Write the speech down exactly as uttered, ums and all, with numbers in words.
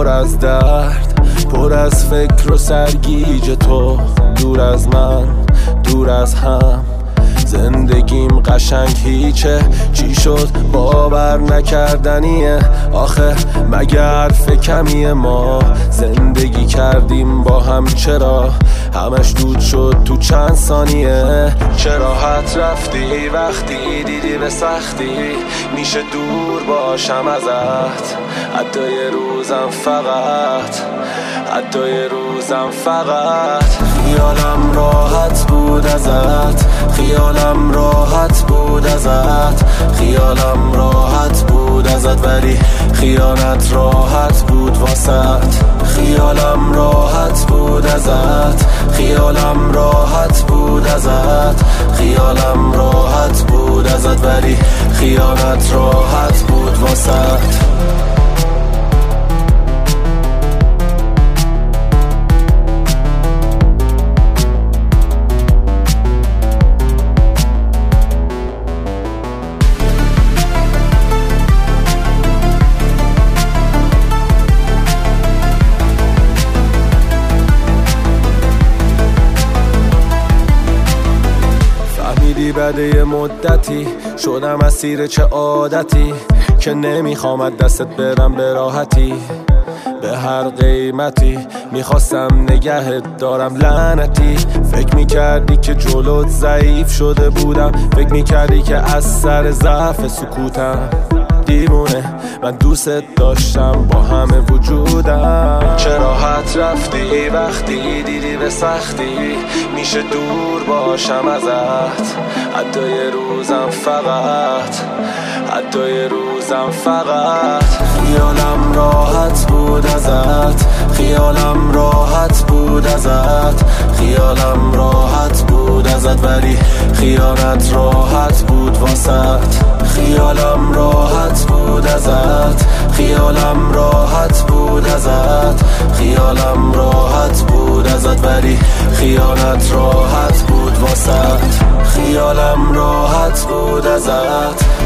پر از درد، پر از فکر و سرگیج تو. دور از من، دور از هم، زندگیم قشنگ هیچه. چی شد باور نکردنیه آخه، مگه حرف کمیه؟ ما زندگی کردیم با هم، چرا همش دود شد تو چند ثانیه؟ چه راحت رفتی وقتی دیدی به سختی میشه دور باشم ازت. حتی یه روزم فقط، حتی یه روزم فقط خیالم راحت بود ازت، خیالم راحت بود ازت، خیالم راحت بود ازت، ولی خیالت راحت بود واسط. خیالم راحت بود ازت، خیالم راحت بود ازت، خیالم راحت بود ازت، ولی خیالت راحت بود واسط. بعد یه مدتی شدم اسیر چه عادتی که نمیخوام دستت برم به راحتی. به هر قیمتی میخواستم نگهت دارم لعنتی. فکر میکردی که جلوت ضعیف شده بودم، فکر میکردی که از سر ضعف سکوتم. دیوونه من دوست داشتم با همه وجودم. چه راحت رفتی وقتی دیدی به سختی میشه دور باشم ازت. حتی یه روزم فقط، حتی یه روزم فقط خیالم راحت بود ازت، خیالم راحت بود ازت، خیالم راحت بود ازت، ولی خیالت راحت بود واسط. خیالم راحت بود ازت، خیالم راحت بود ازت، خیالم راحت بود ازت، ولی خیالت راحت بود واسط. خیالم راحت بود ازت،